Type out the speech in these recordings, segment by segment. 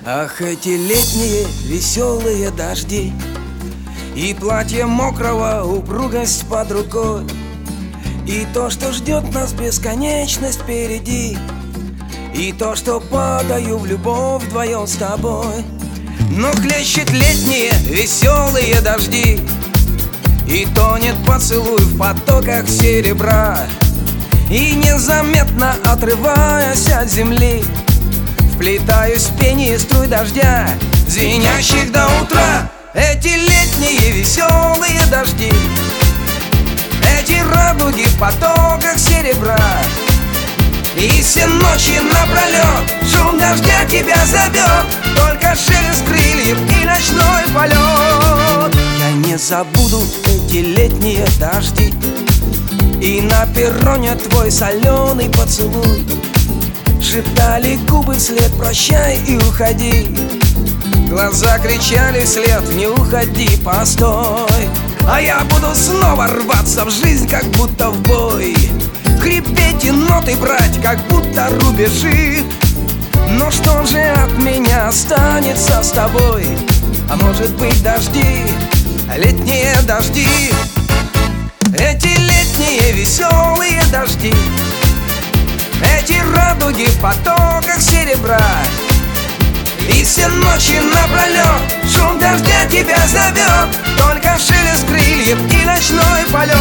Ах, эти летние веселые дожди, и платье мокрого, упругость под рукой, и то, что ждет нас бесконечность впереди, и то, что падаю в любовь вдвоем с тобой. Но хлещет летние веселые дожди, и тонет поцелуй в потоках серебра, и незаметно отрываясь от земли, вплетаюсь в пение струй дождя, звенящих до утра. Эти летние веселые дожди, эти радуги в потоках серебра, и все ночи напролет шум дождя тебя зовет, только шелест крыльев и ночной полет. Я не забуду эти летние дожди, и на перроне твой соленый поцелуй. Шептали губы вслед: прощай и уходи. Глаза кричали вслед: не уходи, постой. А я буду снова рваться в жизнь, как будто в бой, хрипеть и ноты брать, как будто рубежи. Но что же от меня останется с тобой? А может быть дожди, летние дожди. Эти летние веселые дожди, эти радуги в потоках серебра, и все ночи напролет шум дождя тебя зовет, только шелест крыльев и ночной полет.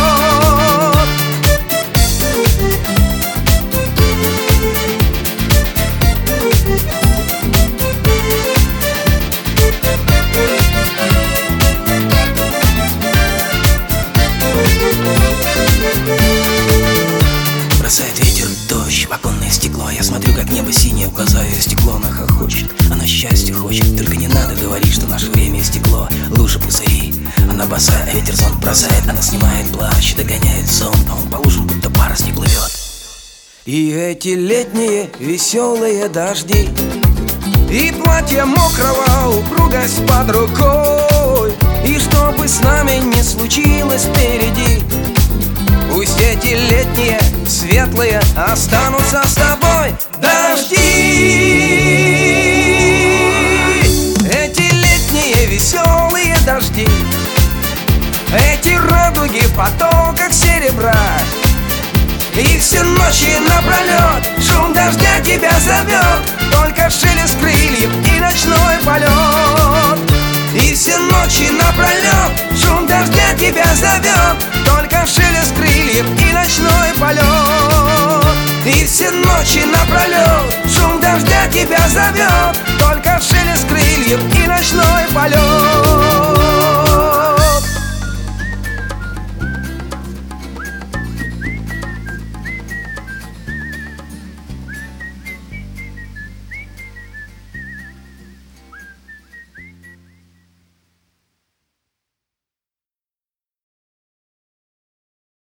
Бросает ветер, дождь в оконное стекло. Я смотрю, как небо синее, в глаза ее стекло. Она хохочет, она счастья хочет. Только не надо говорить, что наше время истекло. Лужи, пузыри, она босая, а ветер зонт бросает. Она снимает плащ, догоняет зонт, а он по лужам, будто парус не плывет. И эти летние веселые дожди, и платье мокрого, упругость под рукой, и что бы с нами ни случилось впереди, пусть эти летние светлые останутся с тобой. Дожди, эти летние веселые дожди, эти радуги в потоках серебра, и все ночи напролет шум дождя тебя зовет, только шелест крыльев и ночной полет. И все ночи напролет шум дождя тебя зовет, только шелест крыльев и ночной полет. И все ночи напролет шум дождя тебя зовет, только шелест крыльев и ночной полет.